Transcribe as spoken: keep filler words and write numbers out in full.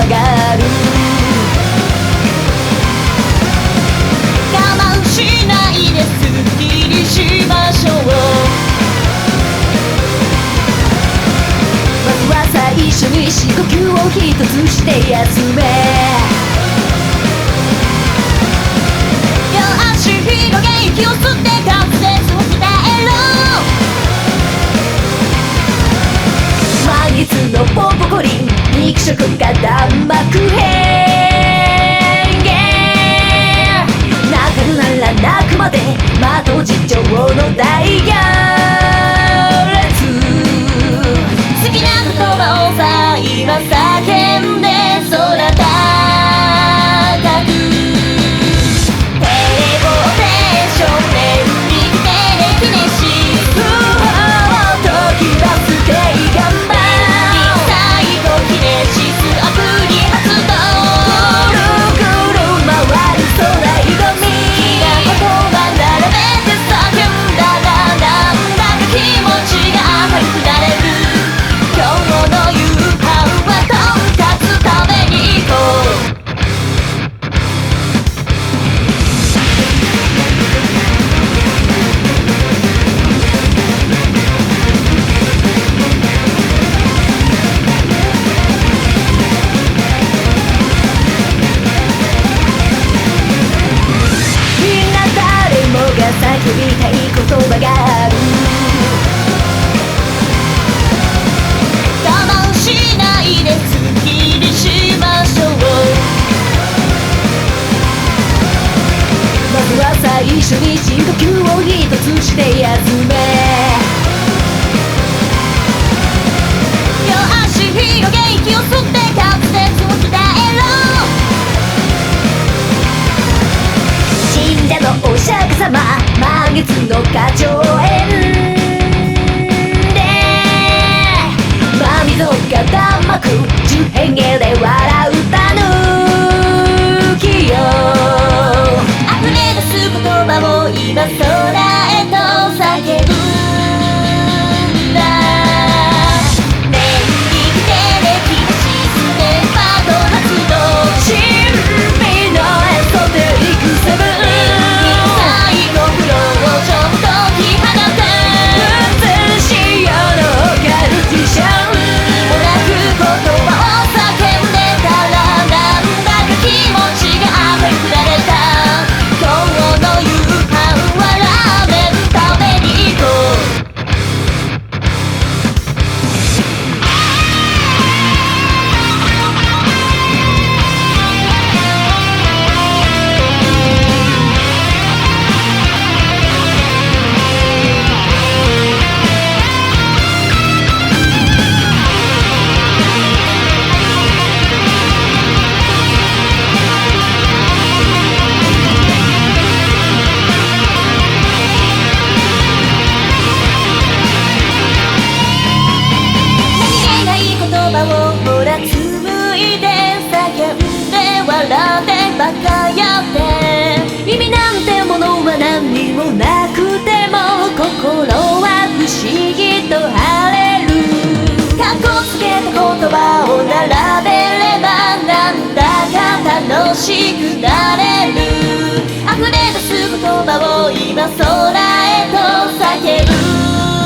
がる。我慢しないですっきりしましょう。まずは最初に深呼吸を一つして休め。両足広げ息を吸って滑舌を鍛えろ。満月のポンポコリン肉食が弾幕変幻。泣けるなら泣くまでまとじ上の大行列。好きな言葉をさ今叫んで空高く。テレポーテーションで売りテレキネシスを解き出す定願版。最後キネシスアプリ発動。ぐるぐる回る空挑み。好きな言葉並べて叫んだらなんだか気持ちが明るくなれる。今日の夕飯はとんかつ食べに行こう。みんな誰もが叫びたい言葉がある。我慢しないですっきりしましょう。まずは最初に深呼吸を一つして休め。両足広げ息を吸って滑舌を鍛えろ。神社のお釈迦様満月の花鳥園でまみぞが弾幕十変化で笑うたぬきよ。溢れ出す言葉を今空へと叫ぶんだ。電気テレキネシス電波と発動。神秘のエソテリックセブン。最後フローションとき放て。美しい世のオカルティション。もなく言葉を叫んでたらなんだか気持ちが明るくなれた。今日の夕飯はラーメン食べに行こう。ほら紡いで叫んで笑ってバカやって。意味なんてものは何にもなくても心は不思議と晴れる。かっこつけた言葉を並べればなんだか楽しくなれる。溢れ出す言葉を今空へと叫ぶ。